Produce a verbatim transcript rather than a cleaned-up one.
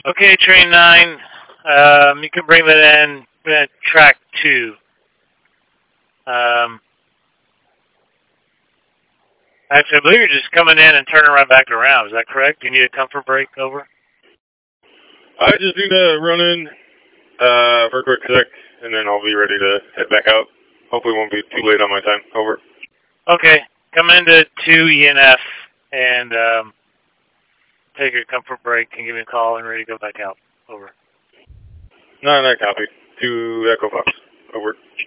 Okay, train nine. Um, you can bring that in at track two. Um, actually, I believe you're just coming in and turning right back around. Is that correct? You need a comfort break, over? I just need to run in uh, for a quick sec, and then I'll be ready to head back out. Hopefully it won't be too late on my time. Over. Okay, come into two E N F and um, take your comfort break and give me a call and ready to go back out. Over. No, no, copy. To Echo Fox. Over.